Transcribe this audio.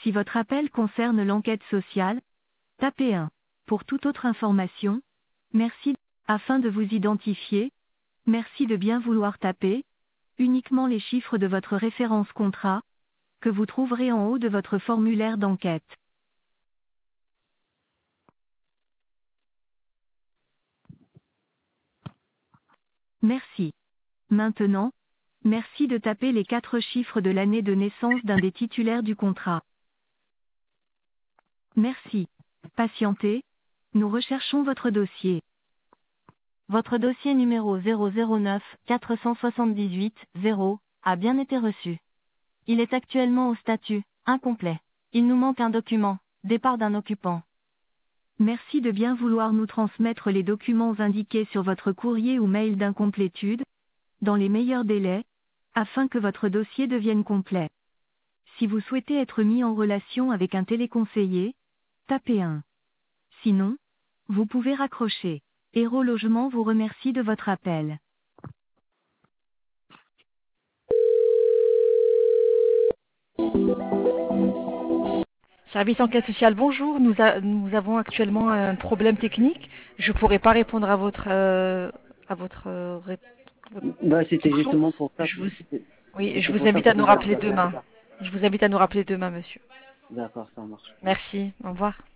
Si votre appel concerne l'enquête sociale, tapez 1. Pour toute autre information, merci. Afin de vous identifier, merci de bien vouloir taper uniquement les chiffres de votre référence contrat, que vous trouverez en haut de votre formulaire d'enquête. Merci. Maintenant, merci de taper les 4 chiffres de l'année de naissance d'un des titulaires du contrat. Merci. Patientez, nous recherchons votre dossier. Votre dossier numéro 009 478 0 a bien été reçu. Il est actuellement au statut incomplet. Il nous manque un document, départ d'un occupant. Merci de bien vouloir nous transmettre les documents indiqués sur votre courrier ou mail d'incomplétude, dans les meilleurs délais, afin que votre dossier devienne complet. Si vous souhaitez être mis en relation avec un téléconseiller, tapez 1. Sinon, vous pouvez raccrocher. Héros Logement vous remercie de votre appel. Service enquête sociale, bonjour. Nous avons actuellement un problème technique. Je ne pourrai pas répondre à votre Bah, c'était question. justement pour ça. Oui, je C'était vous pour ça invite à que je nous vous ai rappeler appelé. demain. Je vous invite à nous rappeler demain, monsieur. D'accord, ça marche. Merci. Au revoir.